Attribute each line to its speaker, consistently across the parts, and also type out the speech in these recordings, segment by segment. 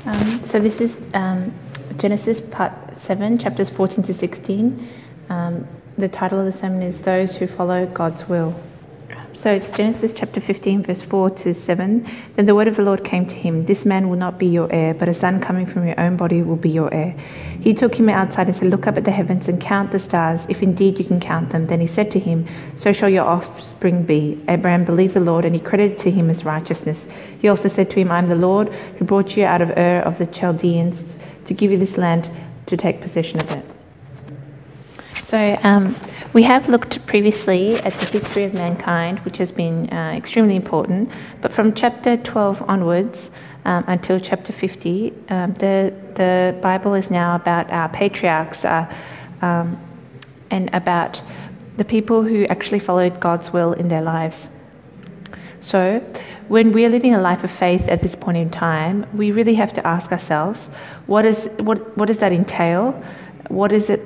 Speaker 1: So this is Genesis part 7, chapters 14 to 16. The title of the sermon is Those Who Follow God's Will. So it's Genesis chapter 15, verse 4 to 7. Then the word of the Lord came to him, "This man will not be your heir, but a son coming from your own body will be your heir." He took him outside and said, "Look up at the heavens and count the stars, if indeed you can count them." Then he said to him, "So shall your offspring be." Abraham believed the Lord, and he credited to him as righteousness. He also said to him, "I am the Lord who brought you out of Ur of the Chaldeans to give you this land to take possession of it." So we have looked previously at the history of mankind, which has been extremely important. But from chapter 12 onwards until chapter 50, the Bible is now about our patriarchs and about the people who actually followed God's will in their lives. So when we are living a life of faith at this point in time, we really have to ask ourselves, what does that entail? What is it?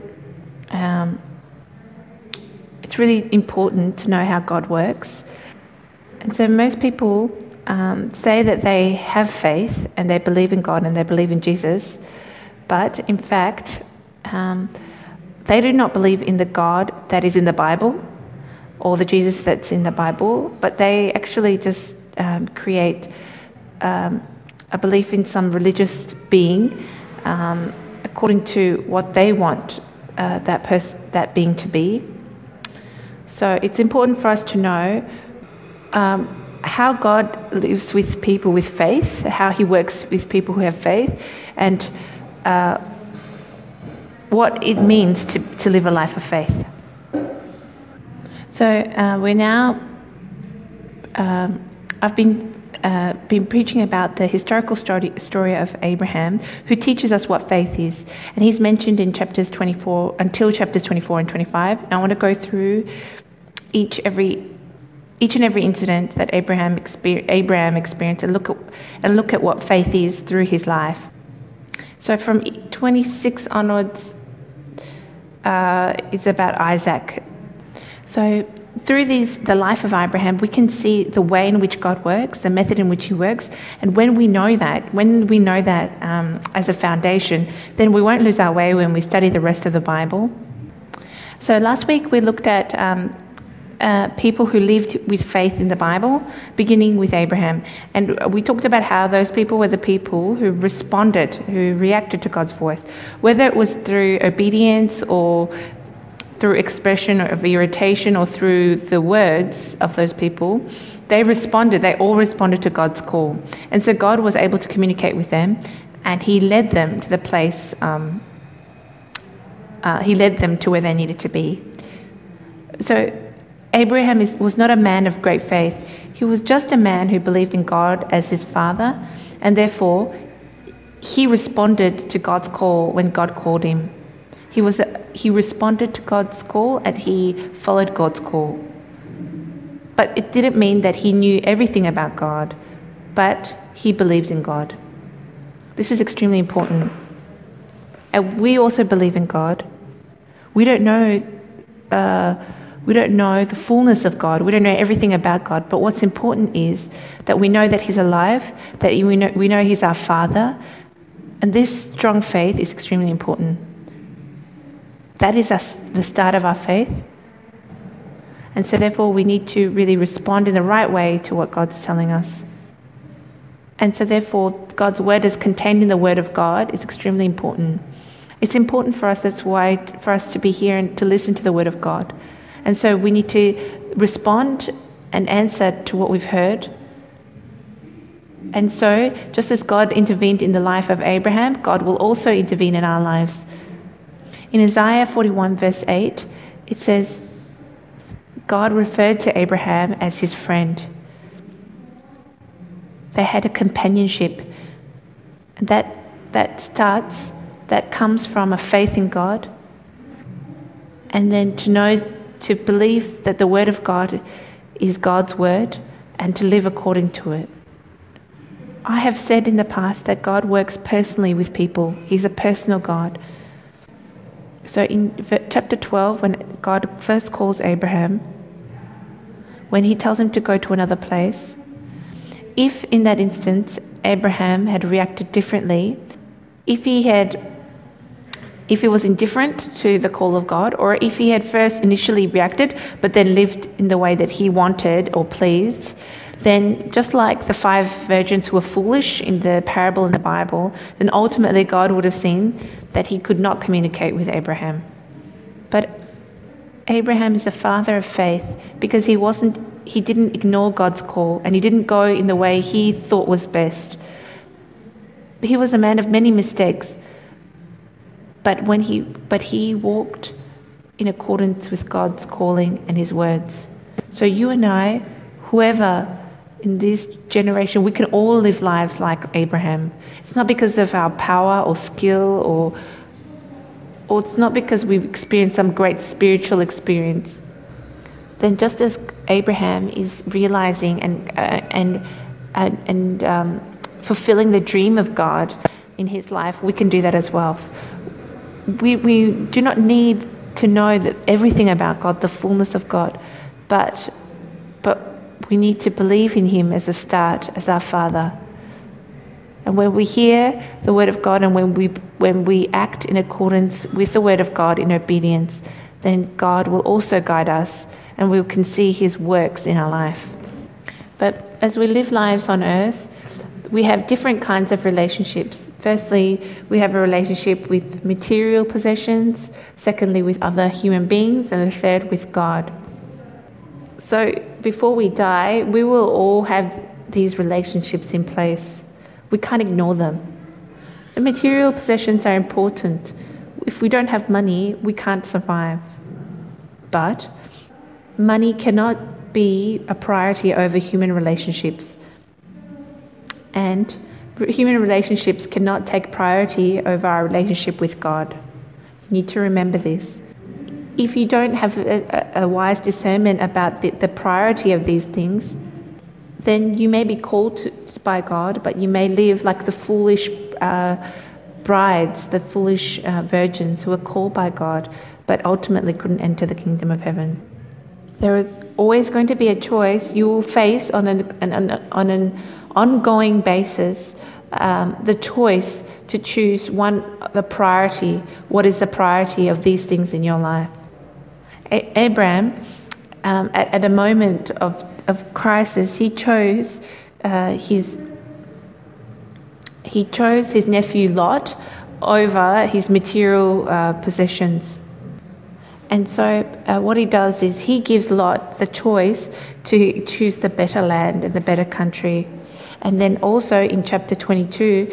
Speaker 1: It's really important to know how God works. And so most people say that they have faith and they believe in God and they believe in Jesus, but in fact, they do not believe in the God that is in the Bible or the Jesus that's in the Bible, but they actually just create a belief in some religious being according to what they want that being to be. So it's important for us to know how God lives with people with faith, how he works with people who have faith, and what it means to live a life of faith. So we're now, I've been preaching about the historical story of Abraham, who teaches us what faith is. And he's mentioned in chapters 24 until chapters 24 and 25. And I want to go through each and every incident that Abraham experienced and look at what faith is through his life. So from 26 onwards, it's about Isaac. So through the life of Abraham, we can see the way in which God works, the method in which he works. And when we know that as a foundation, then we won't lose our way when we study the rest of the Bible. So last week we looked at people who lived with faith in the Bible, beginning with Abraham. And we talked about how those people were the people who responded, who reacted to God's voice, whether it was through obedience or through expression of irritation or through the words of those people. They all responded to God's call. And so God was able to communicate with them, and he led them to the place, he led them to where they needed to be. So Abraham was not a man of great faith. He was just a man who believed in God as his father, and therefore he responded to God's call when God called him. He responded to God's call and he followed God's call. But it didn't mean that he knew everything about God, but he believed in God. This is extremely important. And we also believe in God. We don't know the fullness of God. We don't know everything about God. But what's important is that we know that he's alive, that we know he's our Father. And this strong faith is extremely important. That is the start of our faith. And so therefore we need to really respond in the right way to what God's telling us. And so therefore God's word is contained in the word of God is extremely important. It's important for us, that's why, for us to be here and to listen to the word of God. And so we need to respond and answer to what we've heard. And so just as God intervened in the life of Abraham, God will also intervene in our lives. In Isaiah 41 verse 8, it says, God referred to Abraham as his friend. They had a companionship. And that comes from a faith in God. And then to believe that the word of God is God's word and to live according to it. I have said in the past that God works personally with people. He's a personal God. So in chapter 12, when God first calls Abraham, when he tells him to go to another place, if in that instance Abraham had reacted differently, if he was indifferent to the call of God, or if he had first initially reacted but then lived in the way that he wanted or pleased, then just like the 5 virgins who were foolish in the parable in the Bible, then ultimately God would have seen that he could not communicate with Abraham. But Abraham is the father of faith because he didn't ignore God's call, and he didn't go in the way he thought was best. He was a man of many mistakes, but he walked in accordance with God's calling and his words. So you and I, whoever in this generation, we can all live lives like Abraham. It's not because of our power or skill or it's not because we've experienced some great spiritual experience. Then just as Abraham is realizing and fulfilling the dream of God in his life, we can do that as well. We do not need to know that everything about God, the fullness of God, but we need to believe in him as a start, as our Father. And when we hear the word of God and when we act in accordance with the word of God in obedience, then God will also guide us and we can see his works in our life. But as we live lives on earth, we have different kinds of relationships. Firstly, we have a relationship with material possessions. Secondly, with other human beings. And the third, with God. So before we die, we will all have these relationships in place. We can't ignore them. The material possessions are important. If we don't have money, we can't survive. But money cannot be a priority over human relationships. And human relationships cannot take priority over our relationship with God. You need to remember this. If you don't have a wise discernment about the priority of these things, then you may be called by God, but you may live like the foolish brides, the foolish virgins who were called by God, but ultimately couldn't enter the kingdom of heaven. There is always going to be a choice you will face on an ongoing basis, the choice to choose the priority. What is the priority of these things in your life? Abraham, at a moment of crisis, he chose his nephew Lot over his material possessions. And so what he does is he gives Lot the choice to choose the better land and the better country. And then also in chapter 22,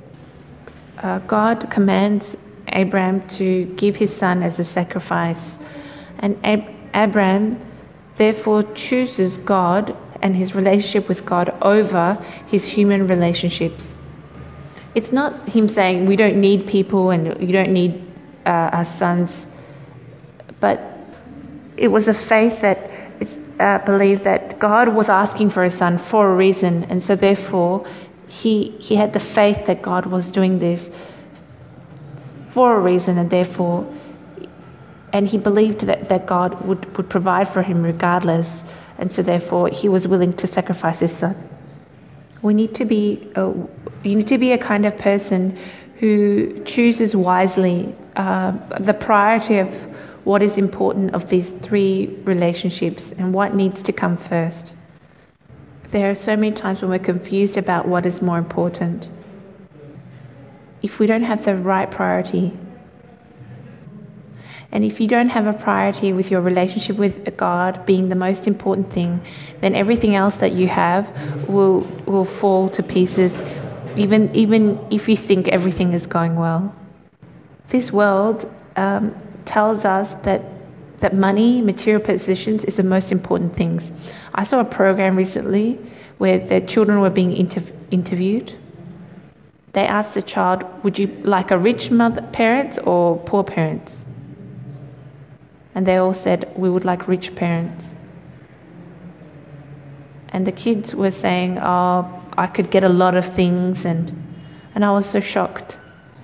Speaker 1: God commands Abraham to give his son as a sacrifice. And Abraham therefore chooses God and his relationship with God over his human relationships. It's not him saying we don't need people and you don't need our sons, but it was a faith that believed that God was asking for his son for a reason, and so therefore he had the faith that God was doing this for a reason, and he believed that God would provide for him regardless, and so therefore he was willing to sacrifice his son. You need to be a kind of person who chooses wisely the priority of what is important of these 3 relationships and what needs to come first. There are so many times when we're confused about what is more important. If we don't have the right priority, and if you don't have a priority with your relationship with God being the most important thing, then everything else that you have will fall to pieces, even if you think everything is going well. This world tells us that money, material possessions, is the most important things. I saw a program recently where the children were being interviewed. They asked the child, would you like a rich parents or poor parents? And they all said, we would like rich parents. And the kids were saying, oh, I could get a lot of things, and I was so shocked.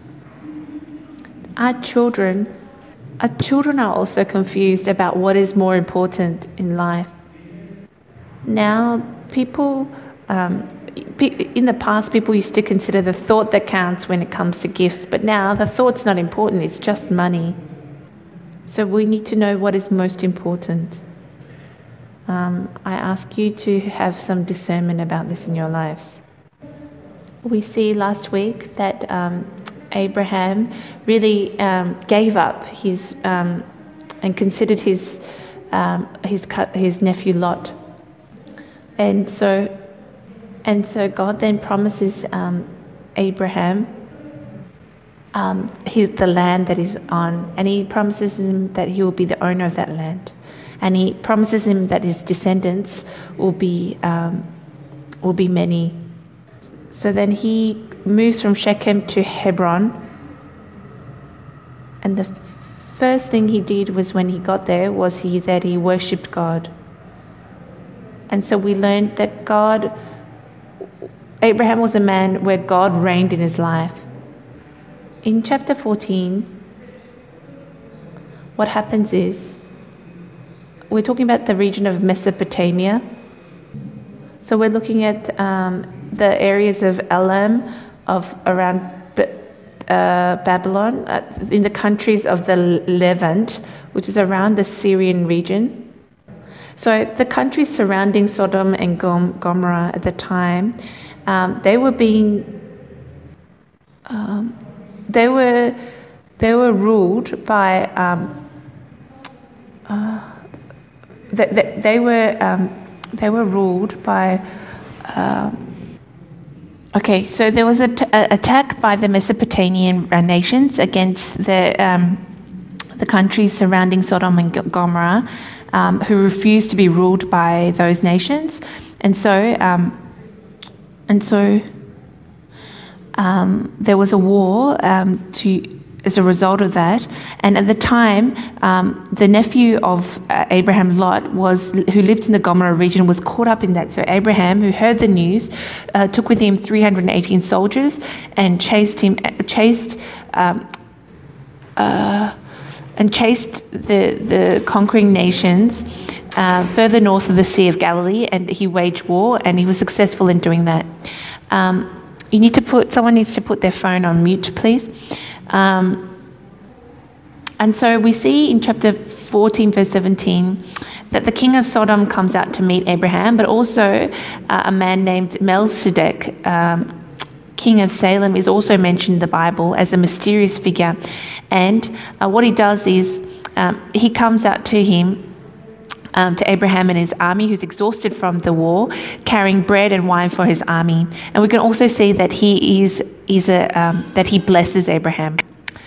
Speaker 1: Our children are also confused about what is more important in life. Now, people, in the past, people used to consider the thought that counts when it comes to gifts, but now the thought's not important, it's just money. So we need to know what is most important. I ask you to have some discernment about this in your lives. We see last week that Abraham really gave up his and considered his nephew Lot, and so God then promises Abraham the land that he's on, and he promises him that he will be the owner of that land, and he promises him that his descendants will be many. So then he moves from Shechem to Hebron, and the first thing he did was when he got there was that he worshipped God. And so we learned that Abraham was a man where God reigned in his life. In chapter 14, what happens is, we're talking about the region of Mesopotamia. So we're looking at the areas of Elam, of around Babylon, in the countries of the Levant, which is around the Syrian region. So the countries surrounding Sodom and Gomorrah at the time, they were ruled by so there was an attack by the Mesopotamian nations against the countries surrounding Sodom and Gomorrah, who refused to be ruled by those nations, and so there was a war as a result of that. And at the time, the nephew of Abraham, Lot, who lived in the Gomorrah region, was caught up in that. So Abraham, who heard the news, took with him 318 soldiers and chased the conquering nations further north of the Sea of Galilee, and he waged war, and he was successful in doing that. Someone needs to put their phone on mute, please. And so we see in chapter 14, verse 17, that the king of Sodom comes out to meet Abraham, but also a man named Melchizedek, king of Salem, is also mentioned in the Bible as a mysterious figure. And what he does is he comes out to him, to Abraham and his army, who's exhausted from the war, carrying bread and wine for his army. And we can also see that that he blesses Abraham.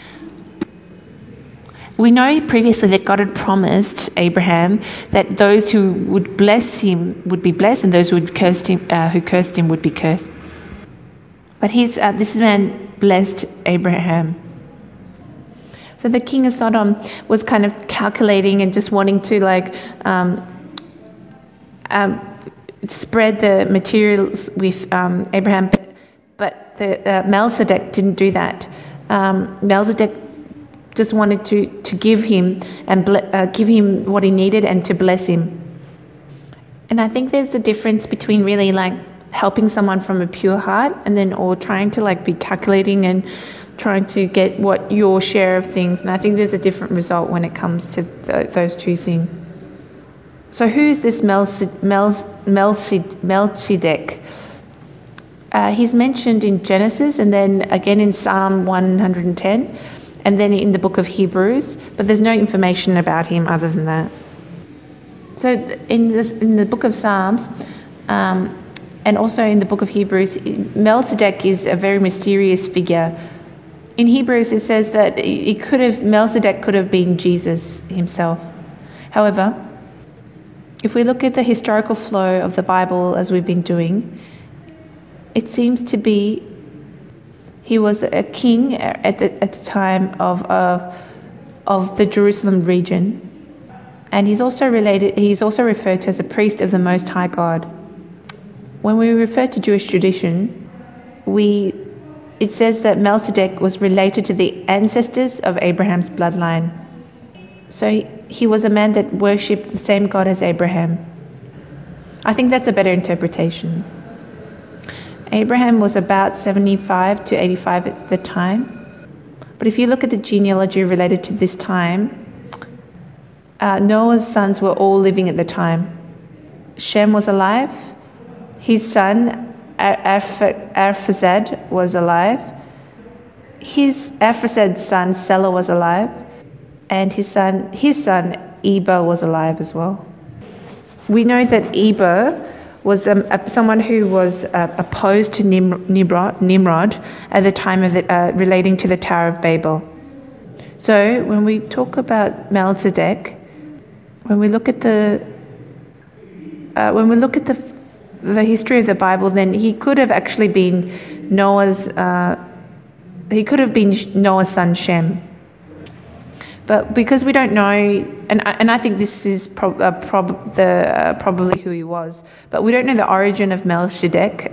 Speaker 1: We know previously that God had promised Abraham that those who would bless him would be blessed, and those who cursed him would be cursed. But this man blessed Abraham. So the king of Sodom was kind of calculating and just wanting to spread the materials with Abraham, but the Melchizedek didn't do that. Melchizedek just wanted to give him and give him what he needed and to bless him. And I think there's a difference between really helping someone from a pure heart or trying to be calculating and trying to get what your share of things. And I think there's a different result when it comes to those two things. So who is this Melchizedek? He's mentioned in Genesis, and then again in Psalm 110, and then in the book of Hebrews, but there's no information about him other than that. So in the book of Psalms, and also in the book of Hebrews, Melchizedek is a very mysterious figure. In Hebrews, it says that Melchizedek could have been Jesus himself. However, if we look at the historical flow of the Bible as we've been doing, it seems to be he was a king at the time of the Jerusalem region, and he's also referred to as a priest of the Most High God. When we refer to Jewish tradition, it says that Melchizedek was related to the ancestors of Abraham's bloodline. So he was a man that worshipped the same God as Abraham. I think that's a better interpretation. Abraham was about 75 to 85 at the time. But if you look at the genealogy related to this time, Noah's sons were all living at the time. Shem was alive. His son Arphaxad was alive. Arphaxad's son Selah was alive, and his son Eber was alive as well. We know that Eber was someone who was opposed to Nimrod at the time of relating to the Tower of Babel. So when we talk about Melchizedek, when we look at the history of the Bible, then he could have actually been Noah's son Shem. But because we don't know, and I think this is probably who he was, but we don't know the origin of Melchizedek.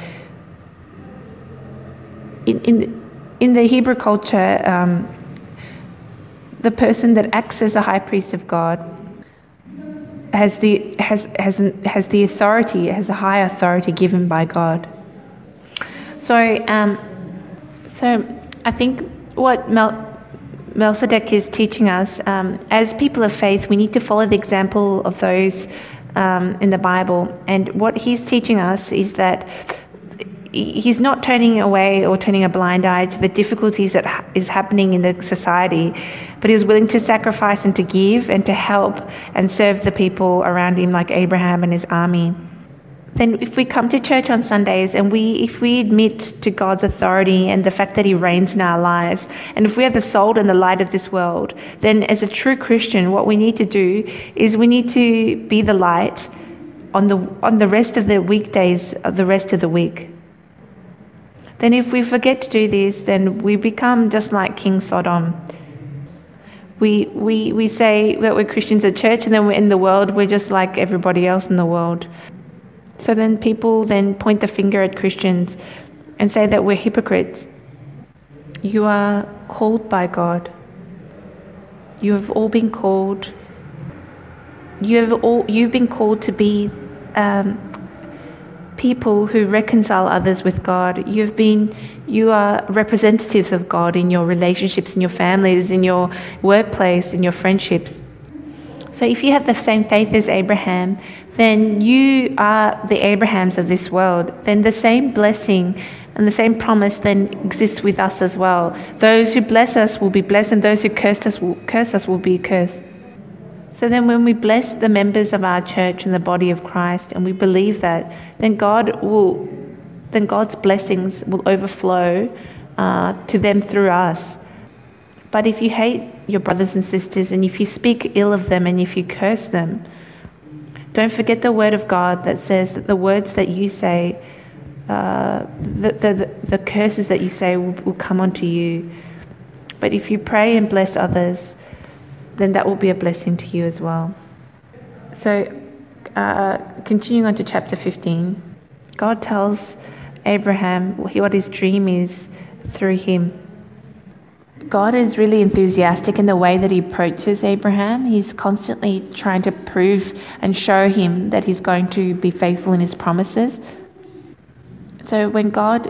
Speaker 1: In the Hebrew culture, the person that acts as the high priest of God has the authority, has a high authority given by God. So I think what Melchizedek is teaching us, as people of faith, we need to follow the example of those in the Bible. And what he's teaching us is that he's not turning away or turning a blind eye to the difficulties that is happening in the society, but he's willing to sacrifice and to give and to help and serve the people around him, like Abraham and his army. Then if we come to church on Sundays and if we admit to God's authority and the fact that he reigns in our lives, and if we are the salt and the light of this world, then as a true Christian, what we need to do is we need to be the light on the rest of the weekdays of the rest of the week. Then if we forget to do this, then we become just like King Sodom. We say that we're Christians at church, and then we're in the world, we're just like everybody else in the world. So then people then point the finger at Christians and say that we're hypocrites. You are called by God. You have all been called. You've been called to be people who reconcile others with God. You are representatives of God in your relationships, in your families, in your workplace, in your friendships. So if you have the same faith as Abraham, then you are the Abrahams of this world. Then the same blessing and the same promise then exists with us as well. Those who bless us will be blessed, and those who curse us will be cursed. So then when we bless the members of our church and the body of Christ, and we believe that, then God's blessings will overflow to them through us. But if you hate your brothers and sisters, and if you speak ill of them, and if you curse them, don't forget the word of God that says that the words that you say, the curses that you say will come onto you. But if you pray and bless others, then that will be a blessing to you as well. So, continuing on to chapter 15, God tells Abraham what his dream is through him. God is really enthusiastic in the way that he approaches Abraham. He's constantly trying to prove and show him that he's going to be faithful in his promises. So when God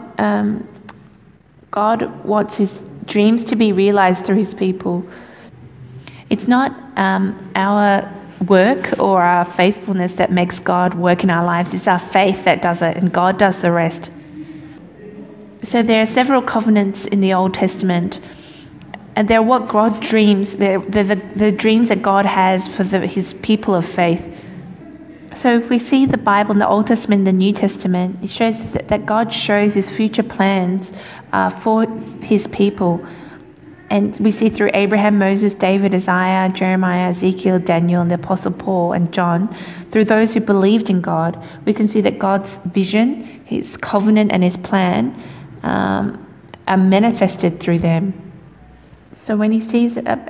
Speaker 1: wants his dreams to be realized through his people, it's not our work or our faithfulness that makes God work in our lives. It's our faith that does it, and God does the rest. So there are several covenants in the Old Testament, and they're what God dreams. They're the dreams that God has for his people of faith. So if we see the Bible in the Old Testament and the New Testament, it shows that God shows his future plans for his people. And we see through Abraham, Moses, David, Isaiah, Jeremiah, Ezekiel, Daniel, and the Apostle Paul and John, through those who believed in God, we can see that God's vision, his covenant and his plan are manifested through them. So when he sees that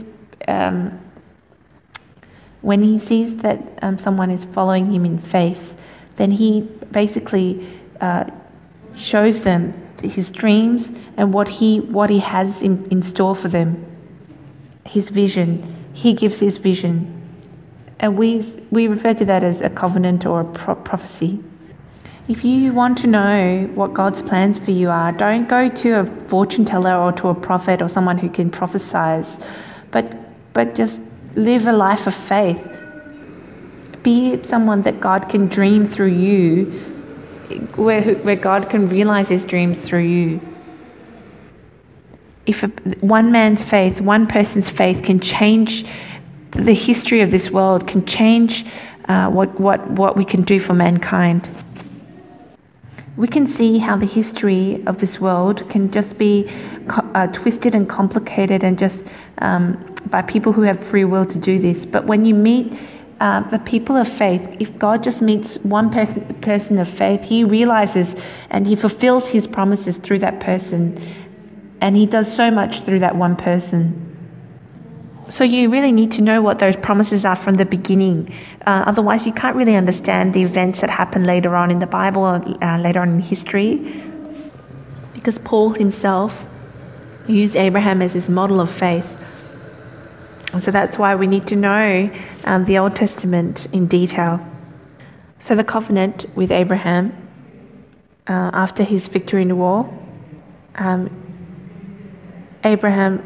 Speaker 1: someone is following him in faith, then he basically shows them his dreams and what he has in store for them. His vision. He gives his vision. And we refer to that as a covenant or a prophecy. If you want to know what God's plans for you are, don't go to a fortune teller or to a prophet or someone who can prophesize, but just live a life of faith. Be someone that God can dream through you, where God can realize his dreams through you. If one man's faith, one person's faith can change the history of this world, can change what we can do for mankind. We can see how the history of this world can just be twisted and complicated and just by people who have free will to do this. But when you meet the people of faith, if God just meets one person of faith, he realizes and he fulfills his promises through that person. And he does so much through that one person. So you really need to know what those promises are from the beginning. Otherwise, you can't really understand the events that happen later on in the Bible or later on in history. Because Paul himself used Abraham as his model of faith. And so that's why we need to know the Old Testament in detail. So the covenant with Abraham, after his victory in the war, Abraham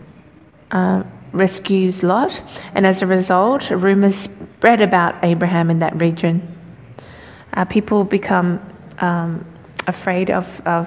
Speaker 1: rescues Lot, and as a result, rumors spread about Abraham in that region. People become afraid of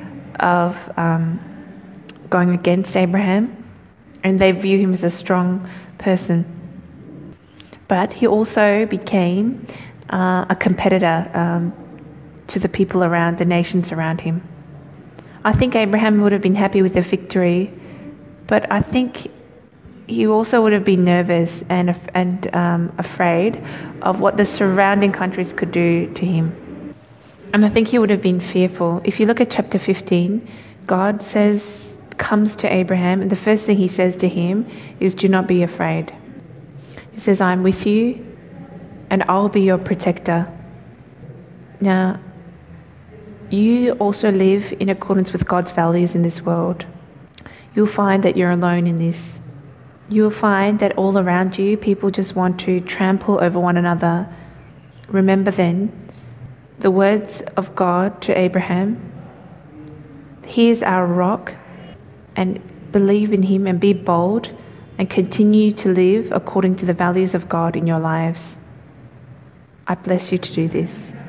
Speaker 1: going against Abraham, and they view him as a strong person. But he also became a competitor to the people around, the nations around him. I think Abraham would have been happy with the victory, but I think he also would have been nervous and afraid of what the surrounding countries could do to him. And I think he would have been fearful. If you look at chapter 15, God comes to Abraham, and the first thing he says to him is, "Do not be afraid." He says, "I'm with you, and I'll be your protector." Now, you also live in accordance with God's values in this world. You'll find that you're alone in this. You'll find that all around you, people just want to trample over one another. Remember then the words of God to Abraham. He is our rock, and believe in him and be bold and continue to live according to the values of God in your lives. I bless you to do this.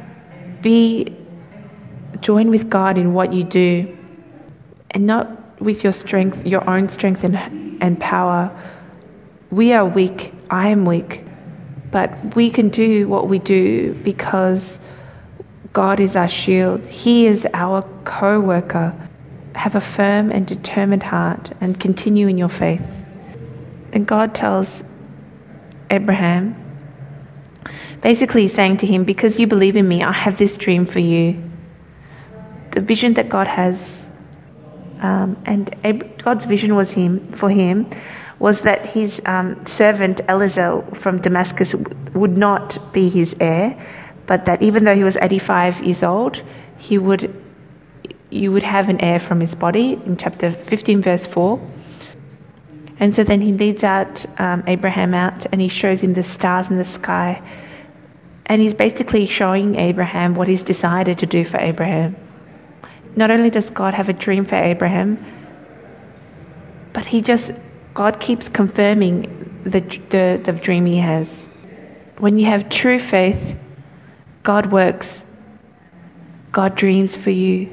Speaker 1: Join with God in what you do, and not with your strength, your own strength and power. We are weak. I am weak. But we can do what we do because God is our shield. He is our co-worker. Have a firm and determined heart and continue in your faith. And God tells Abraham, basically saying to him, because you believe in me, I have this dream for you. The vision that God has, and God's vision for him was that his servant Eliezer from Damascus would not be his heir, but that even though he was 85 years old, you would have an heir from his body, in chapter 15 verse 4. And so then he leads Abraham out, and he shows him the stars in the sky, and he's basically showing Abraham what he's decided to do for Abraham. Not only does God have a dream for Abraham, but God keeps confirming the dream he has. When you have true faith, God works. God dreams for you.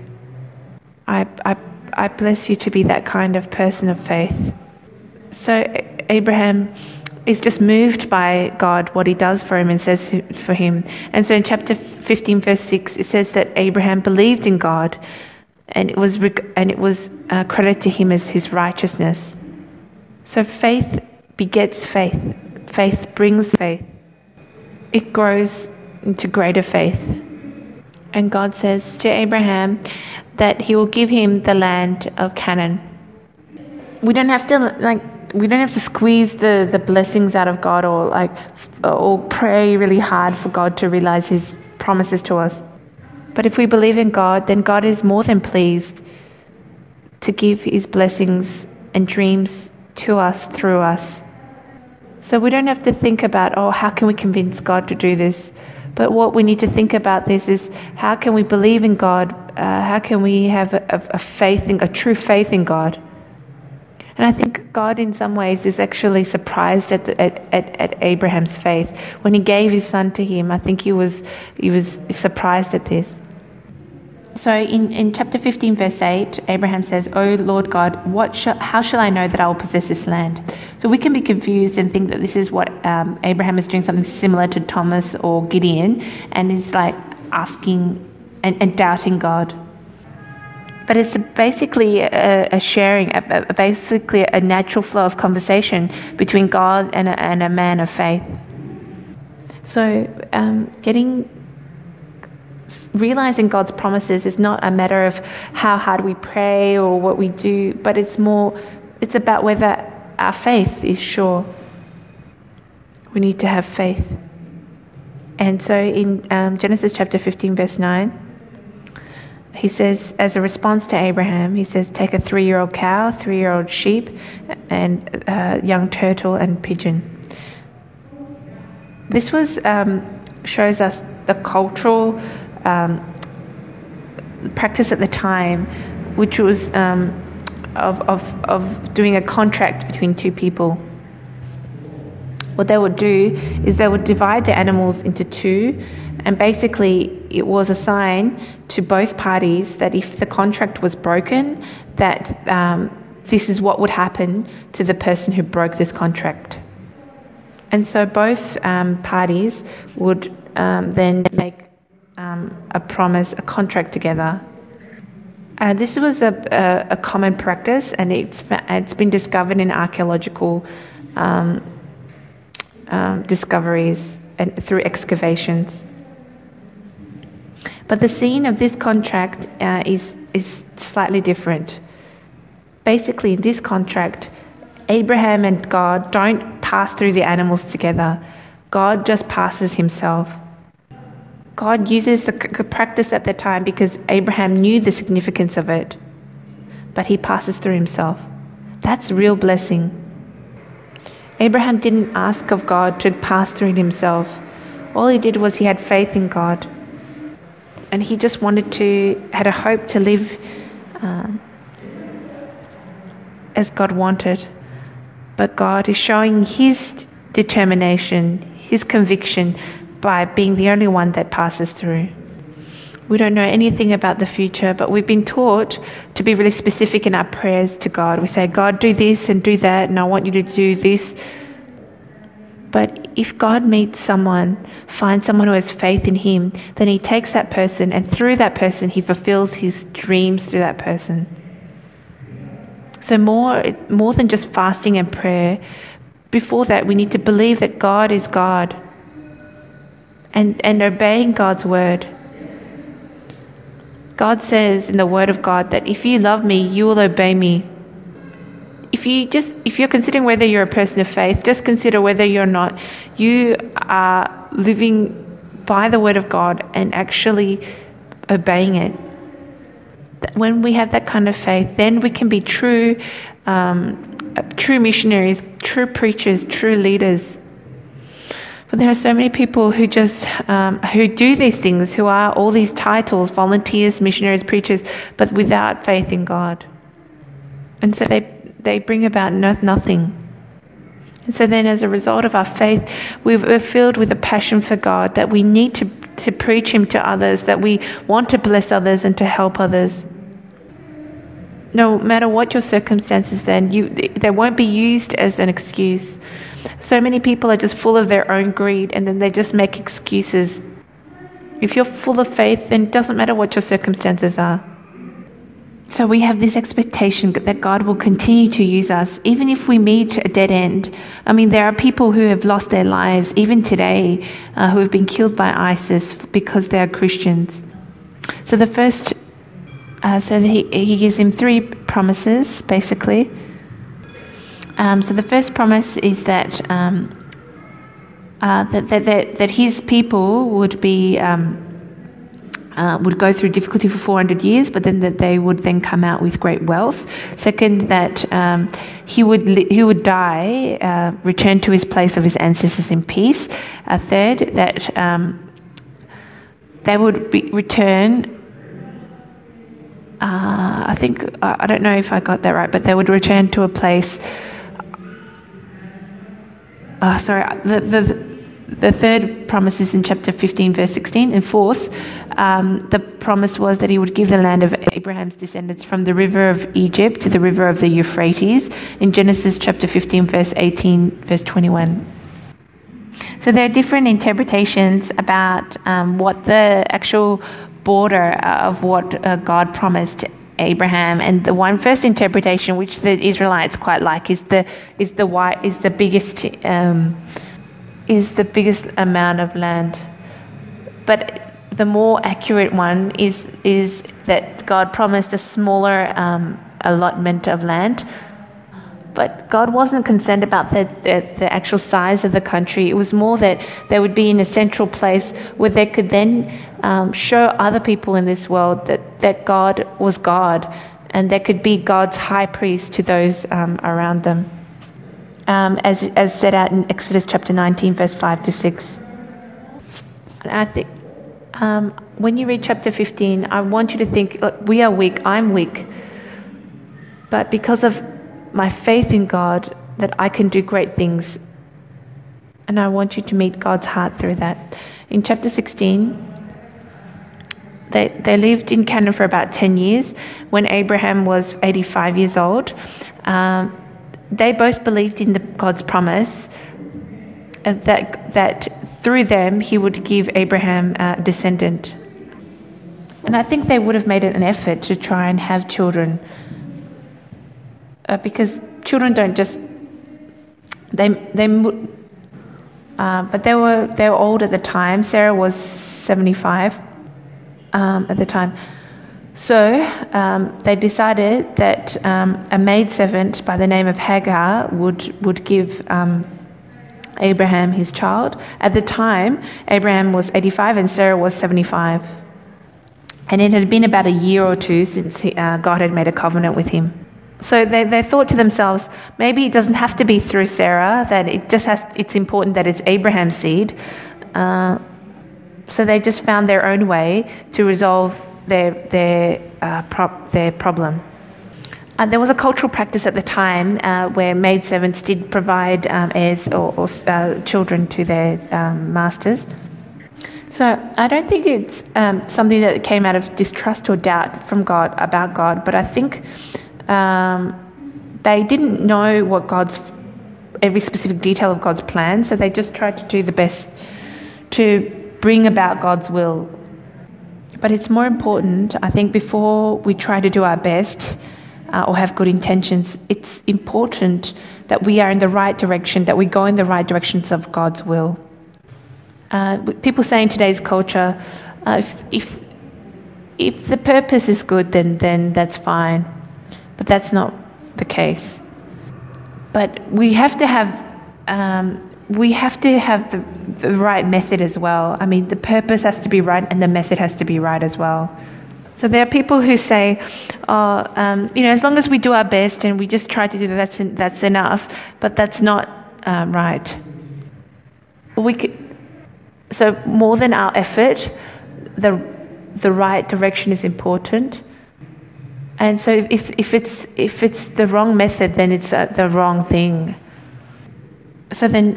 Speaker 1: I bless you to be that kind of person of faith. So Abraham is just moved by God, what he does for him and says for him. And so in chapter 15 verse 6, it says that Abraham believed in God, and it was credited to him as his righteousness. So faith begets faith. Faith brings faith. It grows into greater faith. And God says to Abraham that he will give him the land of Canaan. We don't have to squeeze the blessings out of God or pray really hard for God to realize his promises to us. But if we believe in God, then God is more than pleased to give his blessings and dreams to us through us. So we don't have to think about, how can we convince God to do this? But what we need to think about this is, how can we believe in God? How can we have a true faith in God? And I think God, in some ways, is actually surprised at Abraham's faith. When he gave his son to him, I think he was surprised at this. So in chapter 15, verse 8, Abraham says, "O Lord God, how shall I know that I will possess this land?" So we can be confused and think that this is what Abraham is doing, something similar to Thomas or Gideon, and is like asking and doubting God. But it's basically a sharing, basically a natural flow of conversation between God and a man of faith. So realizing God's promises is not a matter of how hard we pray or what we do, but it's about whether our faith is sure. We need to have faith. And so in Genesis chapter 15, verse 9, he says, as a response to Abraham, he says, take a 3-year-old cow, 3-year-old sheep, and a young turtle and pigeon. This shows us the cultural practice at the time, which was of doing a contract between two people. What they would do is they would divide the animals into two, and basically it was a sign to both parties that if the contract was broken, that this is what would happen to the person who broke this contract. And so both parties would then make a promise, a contract together. This was a common practice, and it's been discovered in archaeological discoveries and through excavations. But the scene of this contract is slightly different. Basically, in this contract, Abraham and God don't pass through the animals together. God just passes himself. God uses the practice at the time because Abraham knew the significance of it, but he passes through himself. That's real blessing. Abraham didn't ask of God to pass through himself. All he did was he had faith in God, and he just had a hope to live as God wanted. But God is showing his determination, his conviction, by being the only one that passes through. We don't know anything about the future, but we've been taught to be really specific in our prayers to God. We say, God, do this and do that, and I want you to do this. But if God meets someone, finds someone who has faith in him, then he takes that person, and through that person he fulfills his dreams through that person. So more than just fasting and prayer, before that we need to believe that God is God, and obeying God's word. God says in the word of God that if you love me, you will obey me. If you're considering whether you're a person of faith, just consider whether you're not. You are living by the word of God and actually obeying it. When we have that kind of faith, then we can be true missionaries, true preachers, true leaders. But there are so many people who just who do these things, who are all these titles, volunteers, missionaries, preachers, but without faith in God. And so they bring about nothing. And so then as a result of our faith, we're filled with a passion for God, that we need to preach him to others, that we want to bless others and to help others. No matter what your circumstances, then they won't be used as an excuse. So many people are just full of their own greed, and then they just make excuses. If you're full of faith, then it doesn't matter what your circumstances are. So we have this expectation that God will continue to use us, even if we meet a dead end. I mean, there are people who have lost their lives, even today, who have been killed by ISIS because they are Christians. So the first, he gives him 3 promises, basically. So the first promise is that that his people would go through difficulty for 400 years, but then that they would then come out with great wealth. Second, that he would die, return to his place of his ancestors in peace. Third, that they would return. I don't know if I got that right, but they would return to a place. The third promise is in chapter 15, verse 16, and fourth, the promise was that he would give the land of Abraham's descendants from the river of Egypt to the river of the Euphrates in Genesis chapter 15, verse 18, verse 21. So there are different interpretations about what the actual border of what God promised Abraham, and the first interpretation, which the Israelites quite like, is the biggest amount of land. But the more accurate one is that God promised a smaller allotment of land. But God wasn't concerned about the actual size of the country. It was more that they would be in a central place where they could then show other people in this world that God was God, and they could be God's high priest to those around them. As set out in Exodus chapter 19, verse 5 to 6. And I think when you read chapter 15, I want you to think, look, we are weak, I'm weak. But because of my faith in God, that I can do great things. And I want you to meet God's heart through that. In chapter 16, they lived in Canaan for about 10 years. When Abraham was 85 years old, they both believed in God's promise that through them he would give Abraham a descendant. And I think they would have made it an effort to try and have children, because children don't just but they were old at the time. Sarah was 75 at the time. So they decided that a maidservant by the name of Hagar would give Abraham his child. At the time, Abraham was 85 and Sarah was 75. And it had been about a year or two since God had made a covenant with him. So they thought to themselves, maybe it doesn't have to be through Sarah, that it's important that it's Abraham's seed. So they just found their own way to resolve their problem. There was a cultural practice at the time where maidservants did provide heirs or children to their masters. So I don't think it's something that came out of distrust or doubt from God about God, but I think they didn't know what every specific detail of God's plan, so they just tried to do the best to bring about God's will. But it's more important, I think, before we try to do our best or have good intentions, it's important that we are in the right direction, that we go in the right directions of God's will. People say in today's culture, if the purpose is good, then that's fine. But that's not the case. But we have to have the right method as well. I mean, the purpose has to be right and the method has to be right as well. So there are people who say, as long as we do our best and we just try to do that's enough. But that's not right. So more than our effort, the right direction is important. And so if it's the wrong method, then it's the wrong thing. So then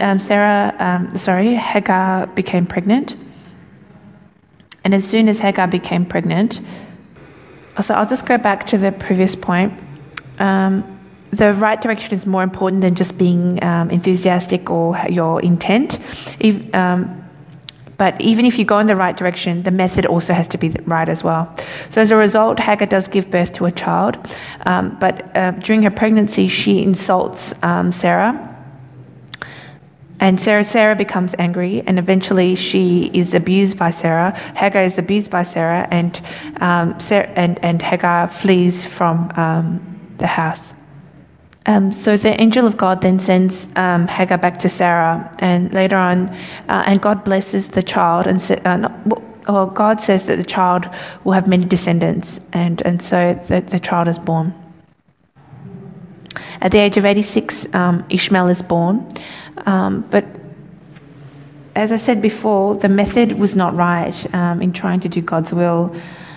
Speaker 1: Hagar became pregnant. And as soon as Hagar became pregnant, so I'll just go back to the previous point. The right direction is more important than just being enthusiastic or your intent. But even if you go in the right direction, the method also has to be right as well. So as a result, Hagar does give birth to a child. But during her pregnancy, she insults Sarah. And Sarah becomes angry, and eventually she is abused by Sarah. Hagar is abused by Sarah, and Hagar flees from the house. So the angel of God then sends Hagar back to Sarah, and later on, and God blesses the child, and God says that the child will have many descendants, and so the child is born. At the age of 86, Ishmael is born, but as I said before, the method was not right in trying to do God's will.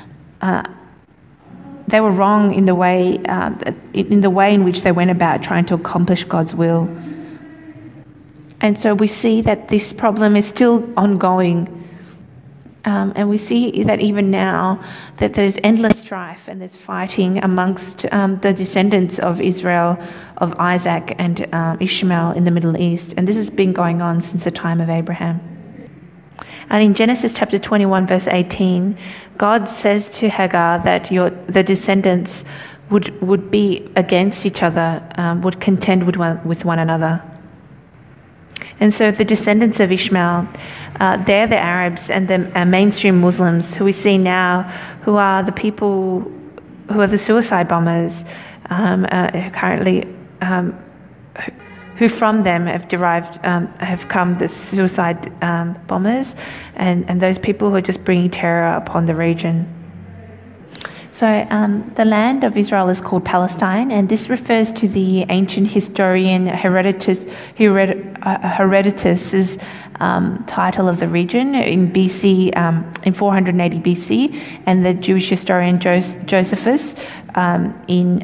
Speaker 1: They were wrong in the way in which they went about trying to accomplish God's will. And so we see that this problem is still ongoing. And we see that even now that there's endless strife and there's fighting amongst the descendants of Israel, of Isaac and Ishmael in the Middle East. And this has been going on since the time of Abraham. And in Genesis chapter 21 verse 18, God says to Hagar that the descendants would be against each other, would contend with one another. And so the descendants of Ishmael, they're the Arabs and the mainstream Muslims who we see now, who are the people who are the suicide bombers, currently, who from them have come the suicide bombers, and those people who are just bringing terror upon the region. So the land of Israel is called Palestine, and this refers to the ancient historian Herodotus's title of the region in BC, in 480 BC, and the Jewish historian Josephus in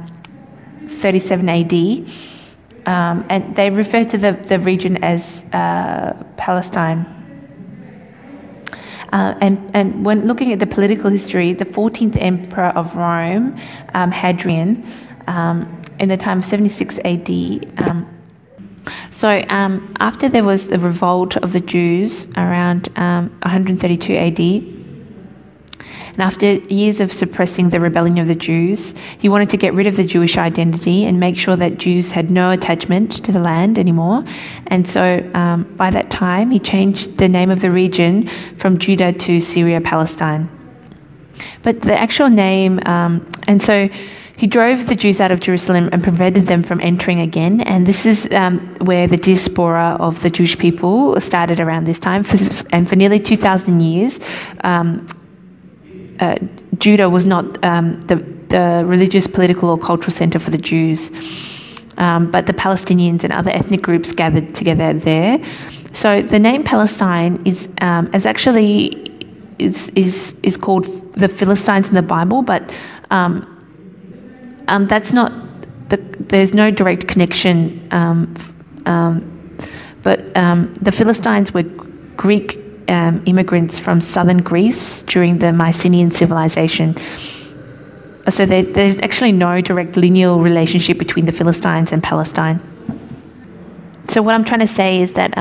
Speaker 1: 37 AD. And they refer to the region as Palestine. And when looking at the political history, the 14th emperor of Rome, Hadrian, in the time of 76 AD, after there was the revolt of the Jews around 132 AD, and after years of suppressing the rebellion of the Jews, he wanted to get rid of the Jewish identity and make sure that Jews had no attachment to the land anymore. And so by that time, he changed the name of the region from Judah to Syria, Palestine. But the actual name, and so he drove the Jews out of Jerusalem and prevented them from entering again. And this is where the diaspora of the Jewish people started around this time. And for nearly 2,000 years, Judah was not the religious, political or cultural center for the Jews, but the Palestinians and other ethnic groups gathered together there. So the name Palestine is called the Philistines in the Bible, but that's not there's no direct connection. But the Philistines were Greek immigrants from southern Greece during the Mycenaean civilization. So there's actually no direct lineal relationship between the Philistines and Palestine. So what I'm trying to say is that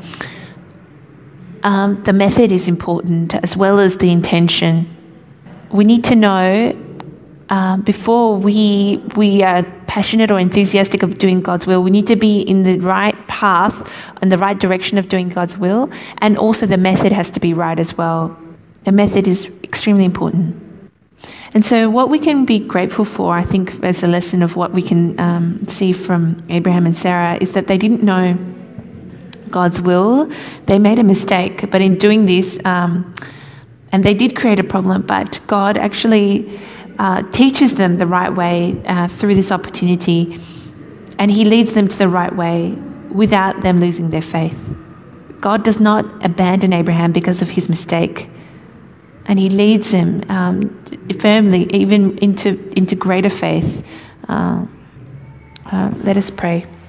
Speaker 1: the method is important as well as the intention. We need to know before we are passionate or enthusiastic of doing God's will, we need to be in the right path and the right direction of doing God's will, and also the method has to be right as well. The method is extremely important. And so what we can be grateful for, I think, as a lesson of what we can see from Abraham and Sarah, is that they didn't know God's will. They made a mistake, but in doing this, and they did create a problem, but God actually teaches them the right way through this opportunity, and he leads them to the right way without them losing their faith. God does not abandon Abraham because of his mistake, and he leads him firmly even into greater faith. Let us pray.